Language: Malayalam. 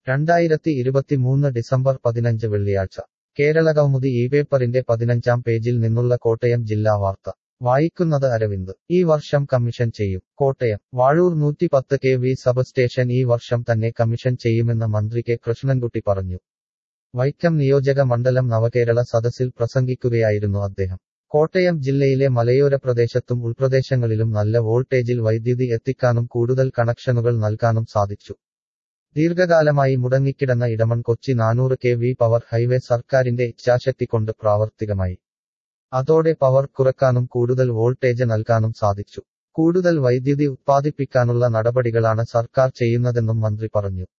2023 ഡിസംബർ 15 വെള്ളിയാഴ്ച കേരളകൗമുദി പേപ്പറിന്റെ 15-ാം പേജിൽ നിന്നുള്ള കോട്ടയം ജില്ലാ വാർത്ത വായിക്കുന്നത് അരവിന്ദ് ഈ വർഷം കമ്മീഷൻ ചെയ്യും കോട്ടയം വാഴൂർ 110 kV സബ്സ്റ്റേഷൻ ഈ വർഷം തന്നെ കമ്മീഷൻ ചെയ്യുമെന്ന് മന്ത്രി കെ കൃഷ്ണൻകുട്ടി പറഞ്ഞു. വൈക്കം നിയോജക മണ്ഡലം നവകേരള സദസ്സിൽ പ്രസംഗിക്കുകയായിരുന്നു അദ്ദേഹം. കോട്ടയം ജില്ലയിലെ മലയോര പ്രദേശത്തും ഉൾപ്രദേശങ്ങളിലും നല്ല വോൾട്ടേജിൽ വൈദ്യുതി എത്തിക്കാനും കൂടുതൽ കണക്ഷനുകൾ നൽകാനും സാധിച്ചു. ദീർഘകാലമായി മുടങ്ങിക്കിടന്ന Edamon Kochi 400 kV power highway സർക്കാരിന്റെ ഇച്ഛാശക്തി കൊണ്ട് പ്രാവർത്തികമായി. അതോടെ പവർ കുറക്കാനും കൂടുതൽ വോൾട്ടേജ് നൽകാനും സാധിച്ചു. കൂടുതൽ വൈദ്യുതി ഉത്പാദിപ്പിക്കാനുള്ള നടപടികളാണ് സർക്കാർ ചെയ്യുന്നതെന്നും മന്ത്രി പറഞ്ഞു.